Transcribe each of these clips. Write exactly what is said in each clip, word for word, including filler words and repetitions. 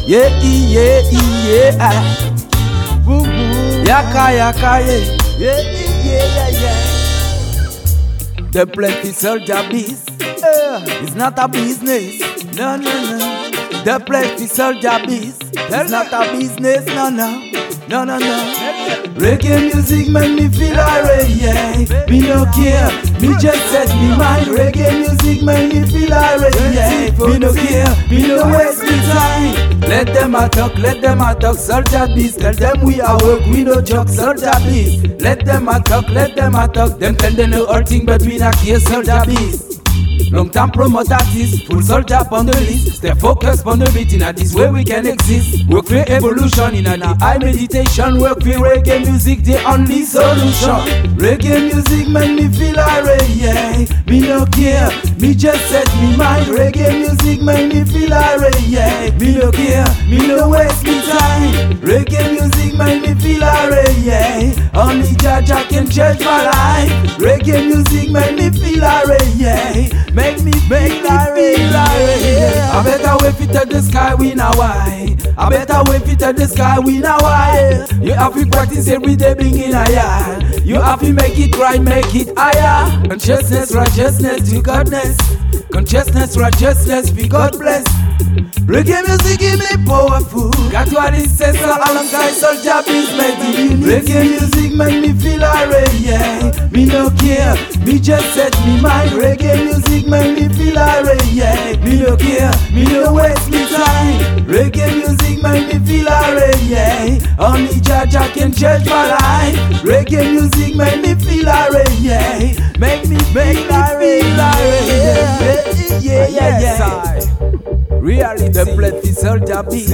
Yeah, yeah, yeah. Boom, boom. Yaka, yaka, yeah. Yeah, yeah, yeah, yeah. The plenty soldier beast. Uh, it's not a business. No, no, no. The plenty soldier beast. It's not a business. No, no. No, no, no. Reggae music make me feel irate, yeah. Me no care, me just set me mind. Reggae music make me feel irate, yeah. Me no care, me no waste me time. Let them a talk, let them a talk, soldier beast. Tell them we are work, we no joke, soldier beast. Let them a talk, let them a talk. Them tell them know all thing, but we not care, soldier beast. Long time promote artists, full soldier on the list. Stay focused on the beat, in a this way we can exist. Work for evolution, in a high meditation. Work for reggae music, the only solution. Reggae music make me feel irate, yeah. Me no care, me just set me mind. Reggae music make me feel irate, yeah. Me no care, me no waste me time. Reggae music make me feel irate, yeah. Only Jah Jah can change my life. Reggae music make me feel irate, yeah. Make me make me feel irate. I better wait for the sky, we know why. I better wait for the sky, we know why. You have to practice every day, being in a yard. You have to make it right, make it higher. Consciousness, righteousness, to godness. Consciousness, righteousness, be God bless. Reggae music give me powerful. Got what it says alongside soldier beast made in reggae music make me feel irate, yeah. Me no care, me just set me mind. Reggae music make me feel irate, yeah. Me no care, me no waste me time. Reggae music make me feel irate, yeah. Only Jah Jah can change my life. Reggae music make me feel irate, yeah. Make me make me feel irate, yeah. Yeah, yeah, yeah. Reality, the plenty soldier beast.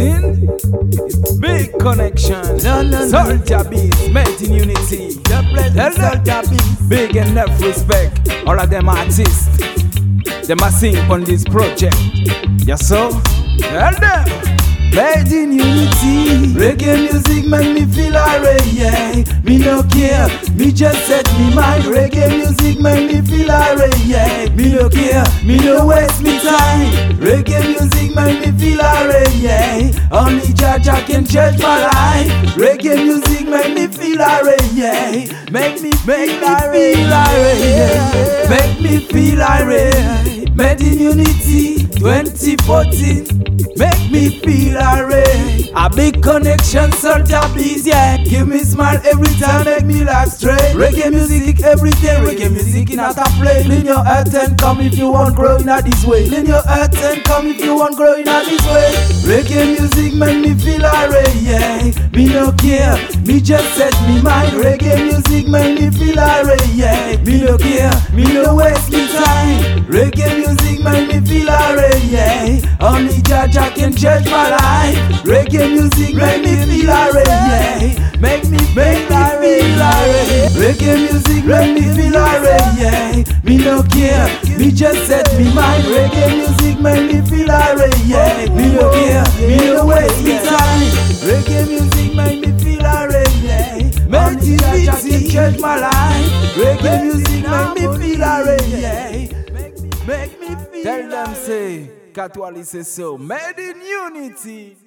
Big connection. No, no, no. Soldier beast, made in unity. The plenty soldier beast. Big enough respect. All of them artists. Them a sing on this project. Yes, so tell them. Made in unity. Reggae music make me feel irate, yeah. Me no care, me just set me mind. Reggae music make me feel irate, yeah. Me no care, me no waste me time. Reggae music make me feel irate, yeah. Only Jah Jah can change my life. Reggae music make me feel irate, yeah. Make me make me feel irate, yeah. Make me feel irate. Made in unity, twenty fourteen. Make me feel irate. A big connection, soldier beast, yeah. Give me smile every time, make me laugh straight. Reggae music every day, reggae music in a play. Lean your earth and come if you want grow in a this way. Lean your earth and come if you want grow in a this way. Reggae music make me feel irate, yeah. Me no care, me just set me mind. Reggae music make me feel irate, yeah. Me no care, me no waste me time. Reggae music make me feel irate, yeah. Only Jah Jah can change my life. Reggae music make me feel irate, yeah. Make me make me feel irate. Reggae music make me feel irate, yeah. Me no care, me just set me mind. Reggae music make me feel irate, yeah. Me no care, me no waste me time. Reggae music make me feel irate, yeah. Make me Jah Jah can change my life. Reggae music make me feel irate, yeah. Make me feel. Tell them say. Katwali say so, made in unity.